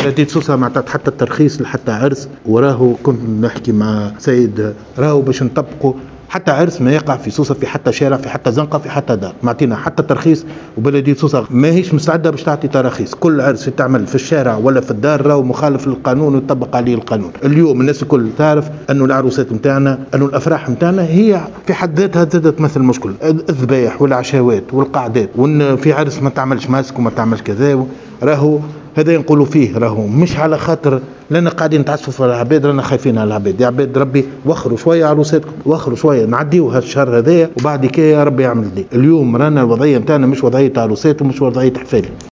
بلدية سوسة ما عطات حتى الترخيص لحتى عرس، وراهو كنت نحكي مع سيد راهو باش نطبقوا حتى عرس ما يقع في سوسة، في حتى شارع، في حتى زنقة، في حتى دار، ما عطينا حتى ترخيص. وبلدية سوسة ما هيش مستعدة باش تعطي تراخيص. كل عرس تعمل في الشارع ولا في الدار راهو مخالف للقانون ويطبق عليه القانون. اليوم الناس الكل تعرف انه العروسات نتاعنا، انه الافراح نتاعنا هي في حد ذاتها زادت تمثل مشكل. الذبايح والعشاوات والقعدات، وان في عرس ما تعملش ماسك وما تعملش كذا، راهو هذا ينقولوا فيه راهو مش على خاطر لنا قاعدين نتعسفوا في العباد، رانا خايفين على العباد. يا عباد ربي وخروا شويه عروساتكم، وخروا شويه نعديوا هالشهر هذايا وبعد كده يا ربي يعمل دي. اليوم رانا الوضعيه نتاعنا مش وضعيه عروسات ومش وضعيه حفالي.